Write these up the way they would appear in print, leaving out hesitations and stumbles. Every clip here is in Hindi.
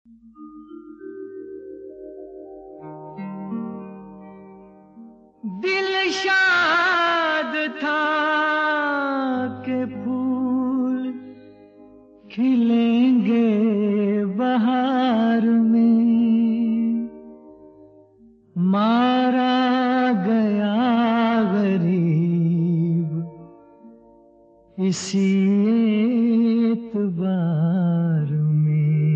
दिल शाद था कि फूल खिलेंगे बहार में, मारा गया गरीब इसी एतबार में।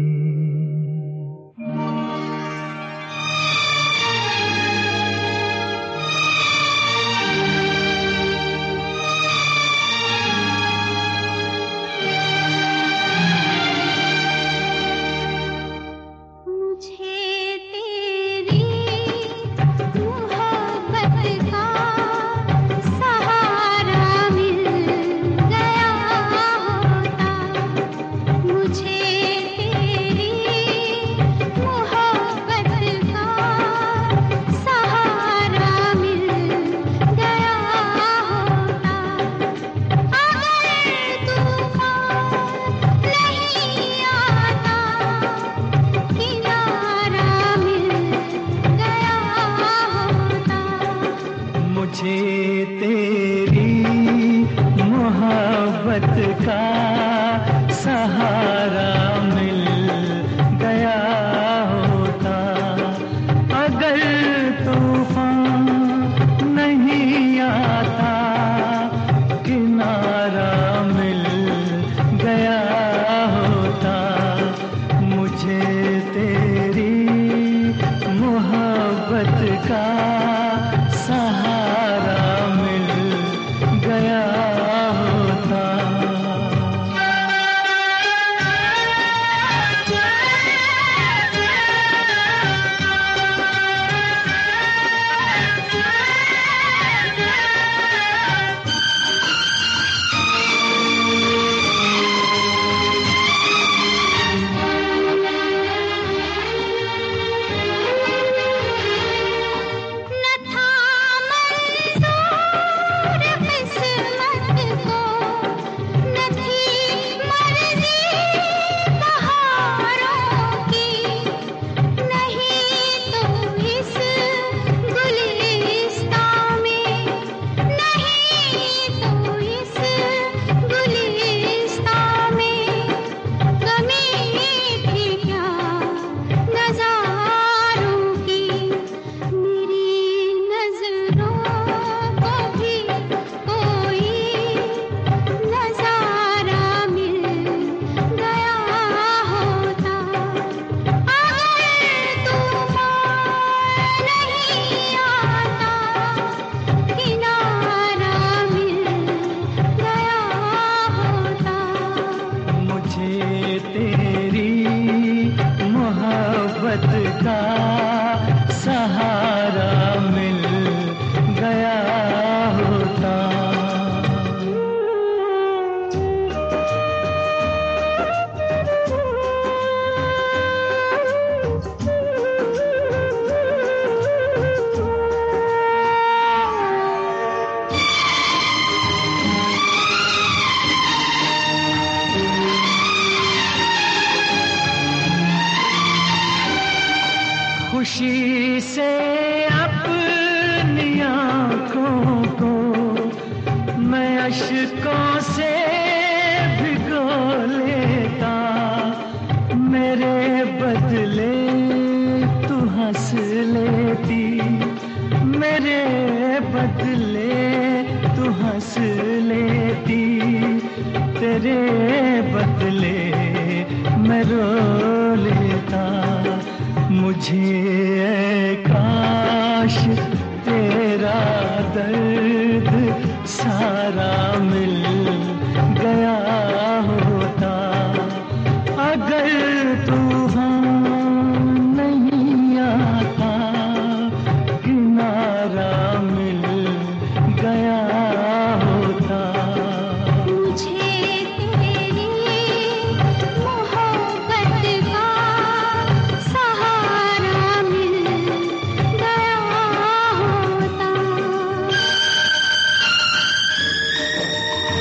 मुझे तेरी मोहब्बत का सहारा मिल गया होता, अगर तूफान नहीं आता किनारा मिल गया होता। मुझे तेरी मोहब्बत का सहारा मिल गया होता। तेरी मोहब्बत का सहारा मिल गया होता। खुशी से अपनी आँखों को मैं अश्कों से भिगो लेता, मेरे बदले तू हंस लेती, मेरे बदले तू हंस लेती, तेरे बदले मैं रो लेता। मुझे काश तेरा दर्द सारा मिल गया होता, अगर तूफान नहीं आता किनारा मिल गया होता। मुझे तेरी मोहब्बत का सहारा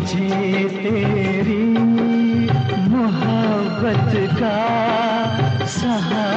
मुझे तेरी मोहब्बत का सहारा